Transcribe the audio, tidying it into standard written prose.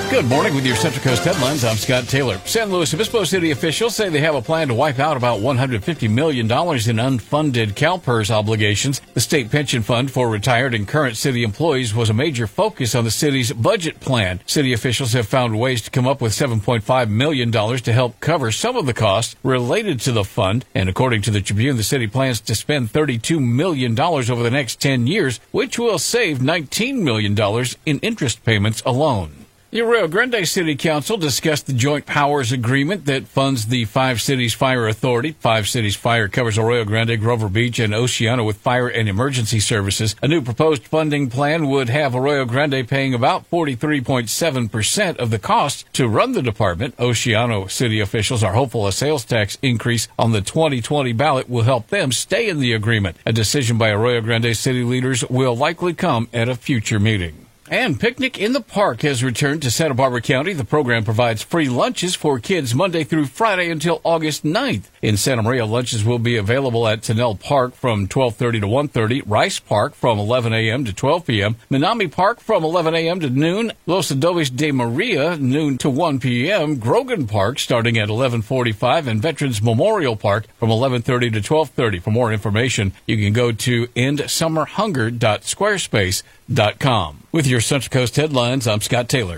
Good morning with your Central Coast headlines. I'm Scott Taylor. San Luis Obispo city officials say they have a plan to wipe out about $150 million in unfunded CalPERS obligations. The state pension fund for retired and current city employees was a major focus on the city's budget plan. City officials have found ways to come up with $7.5 million to help cover some of the costs related to the fund. And according to the Tribune, the city plans to spend $32 million over the next 10 years, which will save $19 million in interest payments alone. The Arroyo Grande City Council discussed the joint powers agreement that funds the Five Cities Fire Authority. Five Cities Fire covers Arroyo Grande, Grover Beach, and Oceano with fire and emergency services. A new proposed funding plan would have Arroyo Grande paying about 43.7% of the cost to run the department. Oceano city officials are hopeful a sales tax increase on the 2020 ballot will help them stay in the agreement. A decision by Arroyo Grande city leaders will likely come at a future meeting. And Picnic in the Park has returned to Santa Barbara County. The program provides free lunches for kids Monday through Friday until August 9th. In Santa Maria, lunches will be available at Tennell Park from 12:30 to 1:30, Rice Park from 11 a.m. to 12 p.m., Minami Park from 11 a.m. to noon, Los Adobes de Maria, noon to 1 p.m., Grogan Park starting at 11:45, and Veterans Memorial Park from 11:30 to 12:30. For more information, you can go to endsummerhunger.squarespace.com. With your Central Coast headlines, I'm Scott Taylor.